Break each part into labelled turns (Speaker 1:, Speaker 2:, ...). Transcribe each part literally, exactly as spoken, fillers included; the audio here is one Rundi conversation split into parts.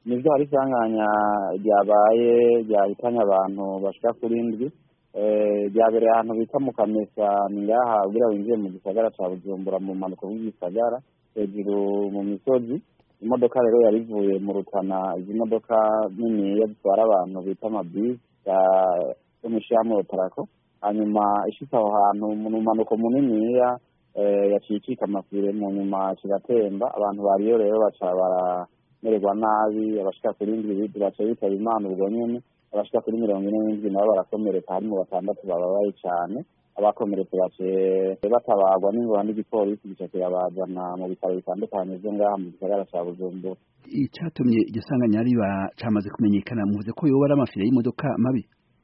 Speaker 1: nivyo hari isanganya ryabaye ryahitanye abantu bashika kuri ndwi ryabereye ahantu bita mu Kamesa ni ngaha kugira winjiye mu gisagara ca Bujumbura mu manuko w'igisagara hejuru mu misozi. Imodoka rero yari ivuye mu Rutana, izi modoka nini zitwara abantu bita amabisi yo mw'ishirahamwe Otrako, hanyuma ishitse aho hantu mu manuko muniniya yaciye icika amafire, mu nyuma kiratemba. Abantu bariyo rero baca baramererwa nabi, abashika kuri ndwi baca bitaba Imana ubwo nyene, abashika kuri mirongo ine n'indwi nabo barakomereka, harimo batandatu bababaye cane. Abakomeretse baciye batabarwa n'ingorane n'igipolisi gica kirabazana mu bitaro bitandukanye vyo ngaha mu gisagara ca Bujumbura.
Speaker 2: Icatumye iryo sanganya riba camaze kumenyekana, muvuze ko yoba ari amafire y'imodoka mabi?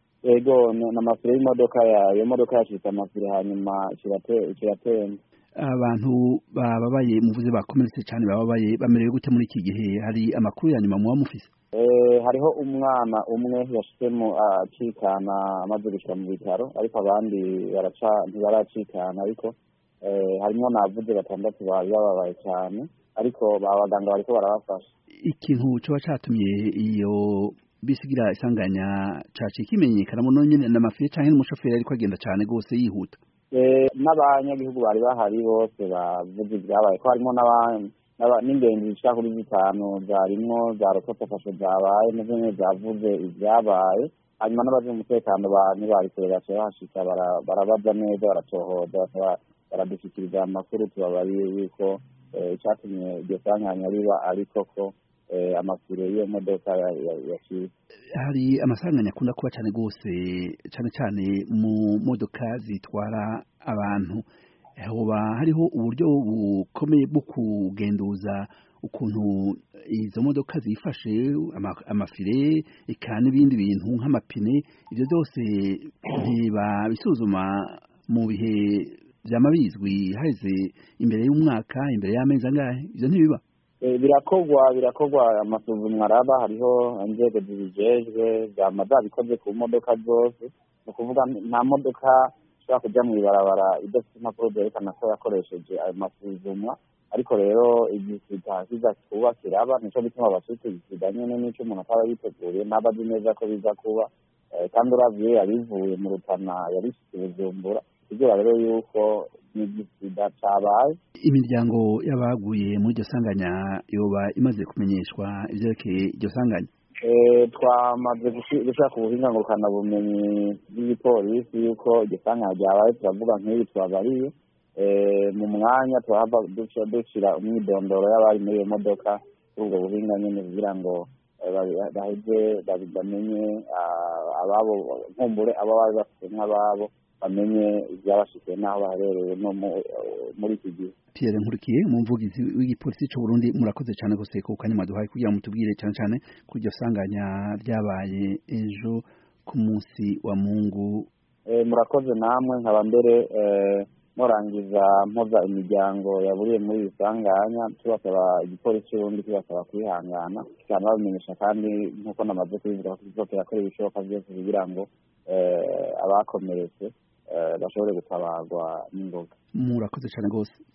Speaker 1: Ego n'amafire y'imodoka, iyo modoka yacitse amafire hanyuma kiratemba.
Speaker 2: Abantu bababaye muvuze bakomeretse cane bababaye bamerewe gute muri iki gihe? Hari amakuru ya nyuma muba mufise?
Speaker 1: Hariho umwana umwe yashitsemo acikana amaze gushika mu bitaro, ariko abandi baraca ntibaracikana, ariko harimo navuze batandatu bari bababaye cyane, ariko abaganga bariko barabafasha.
Speaker 2: Ikintu coba catumye iyo bisigira isanganya caciye kimenyekana muno nyene n'amafire canke n'umushoferi ariko agenda cane gose yihuta?
Speaker 1: N'abanyagihugu bari bahari bose bavuze ibyabaye, ko harimo n'abandi n'ingenzi zishika kuri zitanu zarimwo za rokotafashe zabaye nazo nyene zavuze ivyabaye. Hanyuma n'abaje umutekano ntibarikore baciye bahashika barabaza neza, baratohoza, baradushikiriza amakuru tubabariye yuko icatumye iryo sanganya riba ariko ko amafire y'iyo modoka yaciye.
Speaker 2: Hari amasanganya akunda kuba cane gose cane cane mu modoka zitwara abantu. Hoba hariho uburyo bukomeye bwo kugenduza ukuntu izo modoka zifashe, amafire eka n'ibindi bintu nk'amapine, ivyo byose ntibabisuzuma mu bihe vyama bizwi haheze imbere y'umwaka, imbere y'amezi angahe? Ivyo ntibiba?
Speaker 1: Birakorwa birakorwa amasuzumwa araba, hariho inzego zibijejwe zama zabikoze ku modoka zose. Ni ukuvuga nta modoka ishobora kuja mw'ibarabara idafite impapuro zerekana ko yakoresheje ayo masuzumwa, ariko rero igisida kiza kuba kiraba, nico gituma bashitse igisida nyene n'ico umuntu ataba yiteguriye ntaba azi neza ko biza kuba, kandi uravye yabivuye mu Rutana yarishitse Bujumbura, kugira rero yuko n'igisida cabaye.
Speaker 2: Imiryango y'abaguye muri iryo sanganya yoba imaze kumenyeshwa ivyerekeye iryo sanganya?
Speaker 1: Twamaze gushaka ku buhinga ngurukana bumenyi bw'igipolisi yuko iryo sanganya ryabaye, turavuga nk'ibi twabariye mu mwanya turahava dushira umwidondoro y'abari muri iyo modoka kuri ubwo buhinga nyene kugira ngo baheze bamenye ababo, nkumbure abo bari bafite nk'ababo bamenye ivyabashikiye n'aho baherereye no muri iki gihe.
Speaker 2: Pierre Nkurikiye, umuvugizi w'igipolisi c'u Burundi, murakoze cane gose ku kanya mwaduhaye kugira ngo mutubwire cane cane ku iryo sanganya ryabaye ejo ku munsi wa Mungu.
Speaker 1: Murakoze namwe, nkaba mbere murangiza mpoza imiryango yaburiye muri iri sanganya, tubasaba igipolisi c'u Burundi tubasaba kwihangana, kandi babimenyesha kandi nk'uko namaze kubivuga ko kirakora ibishoboka vyose kugira ngo abakomeretse bashobore gutabarwa n'ingoga.
Speaker 2: Murakoze cane gose.